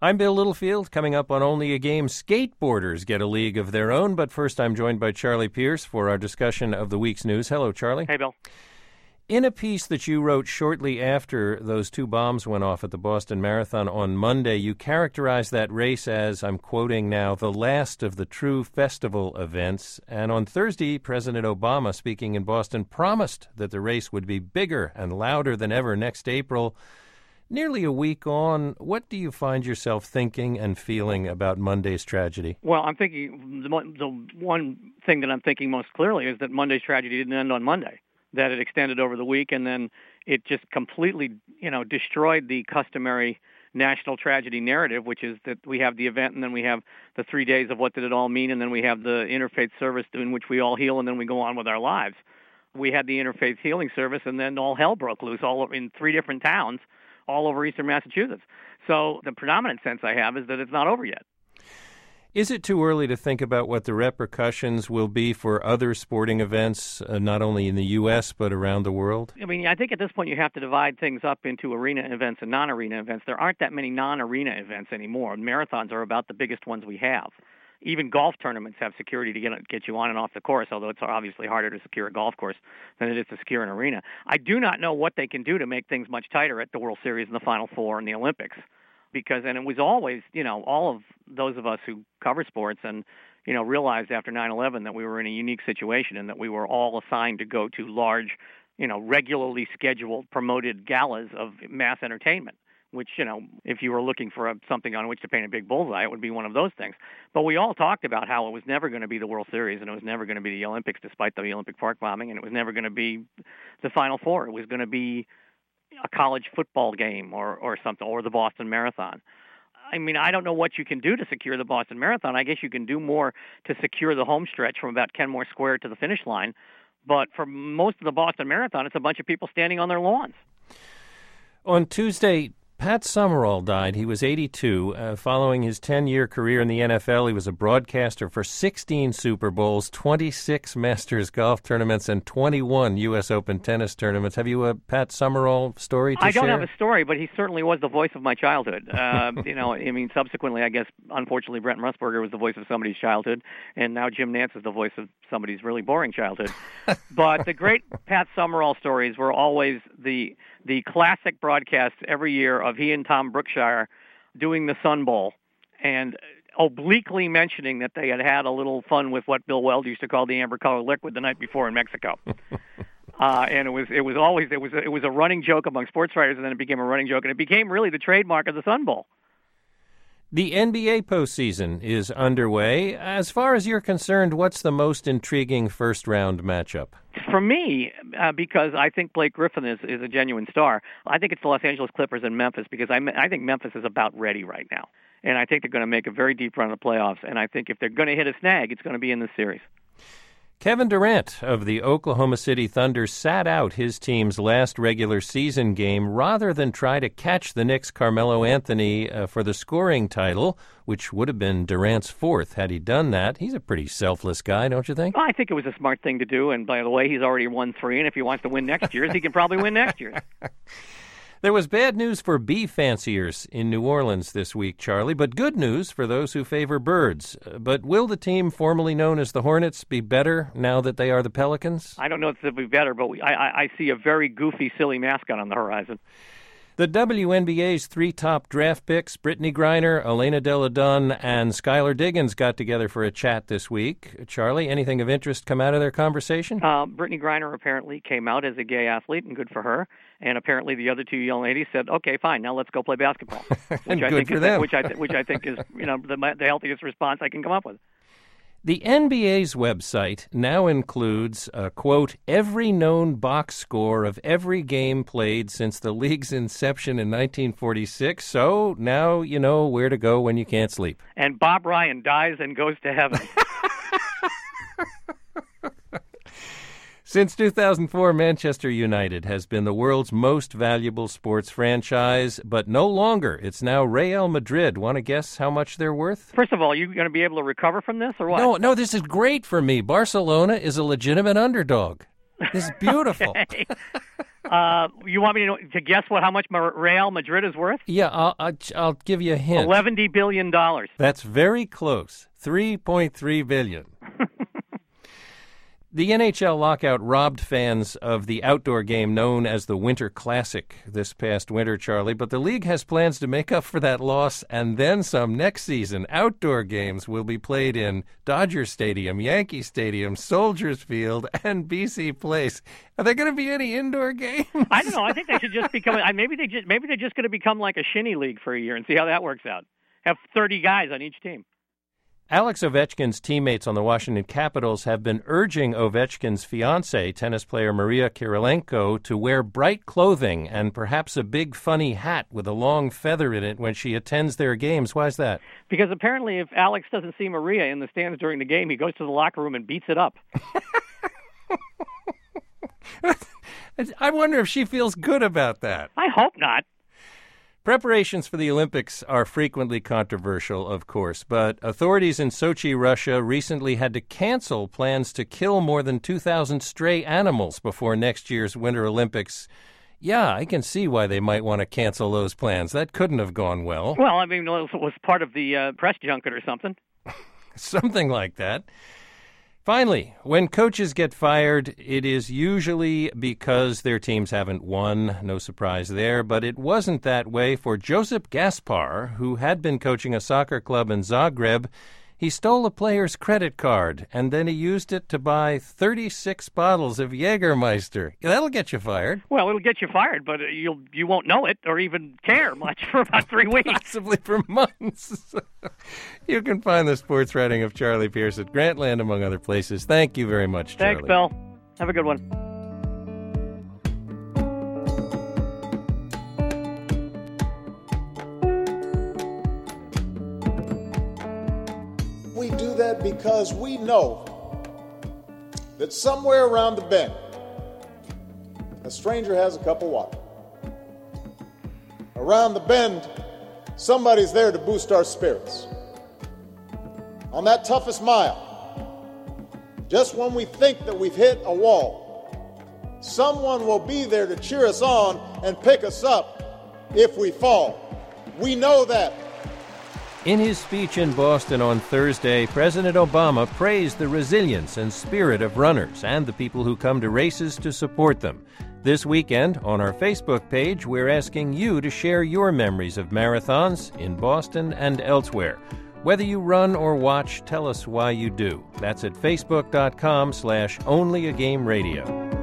I'm Bill Littlefield. Coming up on Only a Game, skateboarders get a league of their own. But first, I'm joined by Charlie Pierce for our discussion of the week's news. Hello, Charlie. Hey, Bill. In a piece that you wrote shortly after those two bombs went off at the Boston Marathon on Monday, you characterized that race as, I'm quoting now, the last of the true festival events. And on Thursday, President Obama, speaking in Boston, promised that the race would be bigger and louder than ever next April. Nearly a week on, what do you find yourself thinking and feeling about Monday's tragedy? Well, I'm thinking the one thing that I'm thinking most clearly is that Monday's tragedy didn't end on Monday, that it extended over the week, and then it just completely, destroyed the customary national tragedy narrative, which is that we have the event and then we have the 3 days of what did it all mean, and then we have the interfaith service in which we all heal, and then we go on with our lives. We had the interfaith healing service, and then all hell broke loose all in 3 different towns all over eastern Massachusetts. So the predominant sense I have is that it's not over yet. Is it too early to think about what the repercussions will be for other sporting events, not only in the U.S., but around the world? I mean, I think at this point you have to divide things up into arena events and non-arena events. There aren't that many non-arena events anymore. Marathons are about the biggest ones we have. Even golf tournaments have security to get you on and off the course, although it's obviously harder to secure a golf course than it is to secure an arena. I do not know what they can do to make things much tighter at the World Series and the Final Four and the Olympics. And it was always, all of those of us who cover sports and, realized after 9/11 that we were in a unique situation and that we were all assigned to go to large, regularly scheduled, promoted galas of mass entertainment, which, if you were looking for something on which to paint a big bullseye, it would be one of those things. But we all talked about how it was never going to be the World Series and it was never going to be the Olympics despite the Olympic Park bombing, and it was never going to be the Final Four. It was going to be a college football game or something, or the Boston Marathon. I mean, I don't know what you can do to secure the Boston Marathon. I guess you can do more to secure the home stretch from about Kenmore Square to the finish line. But for most of the Boston Marathon, it's a bunch of people standing on their lawns. On Tuesday, Pat Summerall died. He was 82. Following his 10-year career in the NFL, he was a broadcaster for 16 Super Bowls, 26 Masters golf tournaments, and 21 U.S. Open tennis tournaments. Have you a Pat Summerall story to share? I don't have a story, but he certainly was the voice of my childhood. Subsequently, I guess, unfortunately, Brent Musburger was the voice of somebody's childhood, and now Jim Nantz is the voice of somebody's really boring childhood. But the great Pat Summerall stories were always the classic broadcasts every year of he and Tom Brookshire doing the Sun Bowl and obliquely mentioning that they had had a little fun with what Bill Weld used to call the amber-colored liquid the night before in Mexico. And it was a running joke among sports writers, and then it became a running joke, and it became really the trademark of the Sun Bowl. The NBA postseason is underway. As far as you're concerned, what's the most intriguing first-round matchup? For me, because I think Blake Griffin is a genuine star, I think it's the Los Angeles Clippers and Memphis, because I think Memphis is about ready right now. And I think they're going to make a very deep run of the playoffs. And I think if they're going to hit a snag, it's going to be in this series. Kevin Durant of the Oklahoma City Thunder sat out his team's last regular season game rather than try to catch the Knicks' Carmelo Anthony for the scoring title, which would have been Durant's 4th had he done that. He's a pretty selfless guy, don't you think? Well, I think it was a smart thing to do. And by the way, he's already won 3, and if he wants to win next year's, he can probably win next year's. There was bad news for bee fanciers in New Orleans this week, Charlie, but good news for those who favor birds. But will the team formerly known as the Hornets be better now that they are the Pelicans? I don't know if they'll be better, but I see a very goofy, silly mascot on the horizon. The WNBA's 3 top draft picks, Brittany Griner, Elena Delle Donne, and Skylar Diggins got together for a chat this week. Charlie, anything of interest come out of their conversation? Brittany Griner apparently came out as a gay athlete, and good for her. And apparently the other 2 young ladies said, "Okay, fine, now let's go play basketball." Which I think is the healthiest response I can come up with. The NBA's website now includes, quote, every known box score of every game played since the league's inception in 1946. So now you know where to go when you can't sleep. And Bob Ryan dies and goes to heaven. Since 2004, Manchester United has been the world's most valuable sports franchise, but no longer. It's now Real Madrid. Want to guess how much they're worth? First of all, are you going to be able to recover from this or what? No, this is great for me. Barcelona is a legitimate underdog. This is beautiful. Okay. You want me to guess how much Real Madrid is worth? Yeah, I'll give you a hint. $11 billion. That's very close. $3.3 billion. The NHL lockout robbed fans of the outdoor game known as the Winter Classic this past winter, Charlie, but the league has plans to make up for that loss and then some next season. Outdoor games will be played in Dodger Stadium, Yankee Stadium, Soldiers Field, and BC Place. Are there going to be any indoor games? I don't know. I think they should just become maybe they're just going to become like a shinny league for a year and see how that works out. Have 30 guys on each team. Alex Ovechkin's teammates on the Washington Capitals have been urging Ovechkin's fiancée, tennis player Maria Kirilenko, to wear bright clothing and perhaps a big funny hat with a long feather in it when she attends their games. Why is that? Because apparently if Alex doesn't see Maria in the stands during the game, he goes to the locker room and beats it up. I wonder if she feels good about that. I hope not. Preparations for the Olympics are frequently controversial, of course, but authorities in Sochi, Russia, recently had to cancel plans to kill more than 2,000 stray animals before next year's Winter Olympics. Yeah, I can see why they might want to cancel those plans. That couldn't have gone well. Well, I mean, it was part of the press junket or something. Something like that. Finally, when coaches get fired, it is usually because their teams haven't won. No surprise there, but it wasn't that way for Josip Gaspar, who had been coaching a soccer club in Zagreb. He stole a player's credit card, and then he used it to buy 36 bottles of Jägermeister. That'll get you fired. Well, it'll get you fired, but you won't know it or even care much for about 3 weeks. Possibly for months. You can find the sports writing of Charlie Pierce at Grantland, among other places. Thank you very much, Charlie. Thanks, Bill. Have a good one. We do that because we know that somewhere around the bend, a stranger has a cup of water. Around the bend, somebody's there to boost our spirits. On that toughest mile, just when we think that we've hit a wall, someone will be there to cheer us on and pick us up if we fall. We know that. In his speech in Boston on Thursday, President Obama praised the resilience and spirit of runners and the people who come to races to support them. This weekend, on our Facebook page, we're asking you to share your memories of marathons in Boston and elsewhere. Whether you run or watch, tell us why you do. That's at facebook.com/onlyagameRadio.